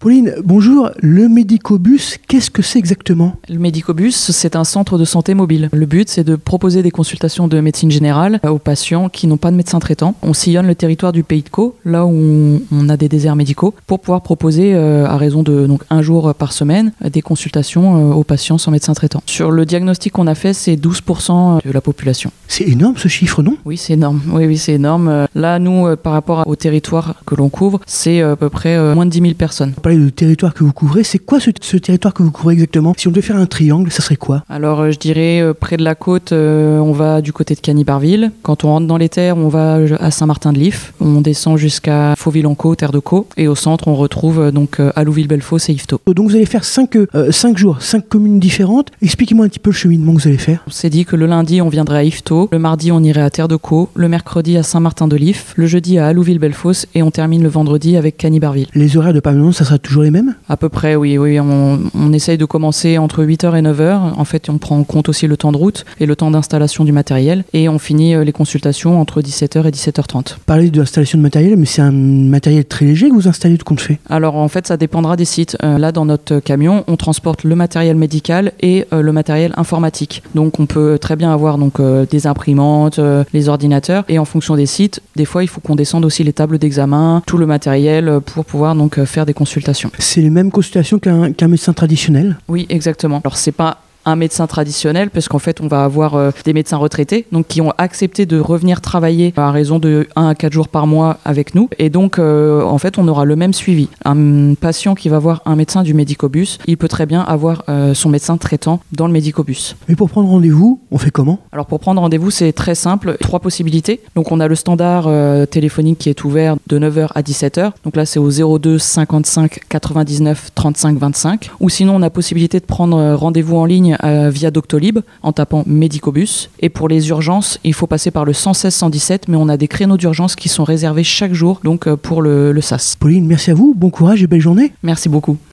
Pauline, bonjour. Le Médicobus, qu'est-ce que c'est exactement ? Le Médicobus, c'est un centre de santé mobile. Le but, c'est de proposer des consultations de médecine générale aux patients qui n'ont pas de médecin traitant. On sillonne le territoire du Pays de Caux, là où on a des déserts médicaux, pour pouvoir proposer, à raison de un jour par semaine, des consultations aux patients sans médecin traitant. Sur le diagnostic qu'on a fait, c'est 12% de la population. C'est énorme ce chiffre, non ? Oui, c'est énorme. Oui, c'est énorme. Là, nous, par rapport au territoire que l'on couvre, c'est à peu près moins de 10 000 personnes. Vous parlez du territoire que vous couvrez. C'est quoi ce territoire que vous couvrez exactement ? Si on devait faire un triangle, ça serait quoi ? Alors, je dirais, près de la côte, on va du côté de Cagny-Barville. Quand on rentre dans les terres, on va à Saint-Martin-de-Lif. On descend jusqu'à Fauville-en-Caux, terre de Caux. Et au centre, on retrouve donc Allouville-Bellefosse et Yvetot. Donc vous allez faire 5 jours, 5 communes différentes. Expliquez-moi un petit peu le cheminement que vous allez faire. On s'est dit que le lundi, on viendrait à Yvetot. Le mardi, on irait à terre de Caux. Le mercredi, à Saint-Martin-de-Lif. Le jeudi, à Allouville-Bellefosse. Et on termine le vendredi avec Cagny-Barville. Les horaires de permanence, ça sera toujours les mêmes ? À peu près, oui. On essaye de commencer entre 8h et 9h. En fait, on prend en compte aussi le temps de route et le temps d'installation du matériel. Et on finit les consultations entre 17h et 17h30. Parlez de l'installation de matériel, mais c'est un matériel très léger que vous installez de compte fait. Alors, en fait, ça dépendra des sites. Là, dans notre camion, on transporte le matériel médical et le matériel informatique. Donc, on peut très bien avoir des imprimantes, les ordinateurs. Et en fonction des sites, des fois, il faut qu'on descende aussi les tables d'examen, tout le matériel pour pouvoir faire des consultations. C'est les mêmes consultations qu'un médecin traditionnel ? Oui, exactement. Alors, c'est pas un médecin traditionnel, parce qu'en fait, on va avoir des médecins retraités, donc qui ont accepté de revenir travailler à raison de 1 à 4 jours par mois avec nous. Et donc, en fait, on aura le même suivi. Un patient qui va voir un médecin du Médicobus, il peut très bien avoir son médecin traitant dans le Médicobus. Mais pour prendre rendez-vous, on fait comment ? Alors, pour prendre rendez-vous, c'est très simple. 3 possibilités. Donc, on a le standard téléphonique qui est ouvert de 9h à 17h. Donc là, c'est au 02 55 99 35 25. Ou sinon, on a possibilité de prendre rendez-vous en ligne via Doctolib en tapant Médicobus. Et pour les urgences, il faut passer par le 116 117, mais on a des créneaux d'urgence qui sont réservés chaque jour donc pour le SAS. Pauline, merci à vous, bon courage et belle journée. Merci beaucoup.